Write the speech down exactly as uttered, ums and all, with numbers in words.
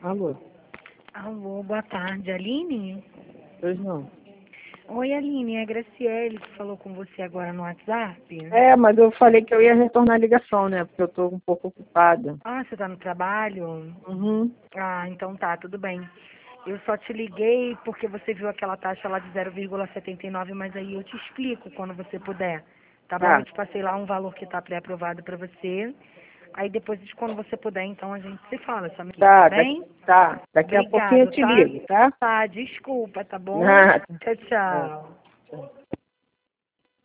Alô? Alô, boa tarde, Aline? Pois não. Oi, Aline, é a Graciele que falou com você agora no WhatsApp. É, mas eu falei que eu ia retornar a ligação, né? Porque eu tô um pouco ocupada. Ah, você tá no trabalho? Uhum. Ah, então tá, tudo bem. Eu só te liguei porque você viu aquela taxa lá de zero vírgula setenta e nove, mas aí eu te explico quando você puder. Tá bom? Eu Tá, te passei lá um valor que tá pré-aprovado pra você. Aí depois, quando você puder, então a gente se fala, tá tá, da, bem? tá. Daqui a pouquinho eu Obrigado, te tá? ligo, tá? Tá, desculpa, tá bom? Nada. Tchau, É, tchau. tchau.